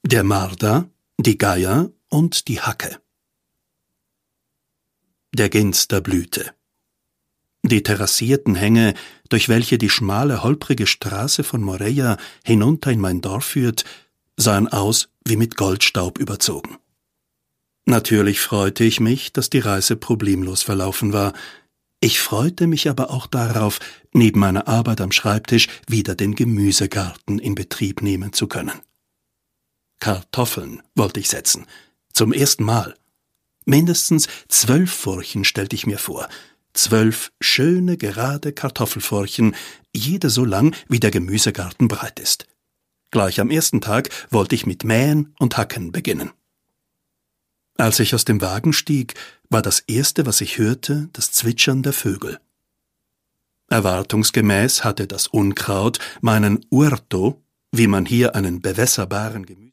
Der Marder, die Geier und die Hacke. Der Ginster blühte. Die terrassierten Hänge, durch welche die schmale, holprige Straße von Moreia hinunter in mein Dorf führt, sahen aus wie mit Goldstaub überzogen. Natürlich freute ich mich, dass die Reise problemlos verlaufen war. Ich freute mich aber auch darauf, neben meiner Arbeit am Schreibtisch wieder den Gemüsegarten in Betrieb nehmen zu können. Kartoffeln wollte ich setzen. Zum ersten Mal. Mindestens 12 Furchen stellte ich mir vor. 12 schöne, gerade Kartoffelfurchen, jede so lang, wie der Gemüsegarten breit ist. Gleich am ersten Tag wollte ich mit Mähen und Hacken beginnen. Als ich aus dem Wagen stieg, war das Erste, was ich hörte, das Zwitschern der Vögel. Erwartungsgemäß hatte das Unkraut meinen Huerto, wie man hier einen bewässerbaren Gemüse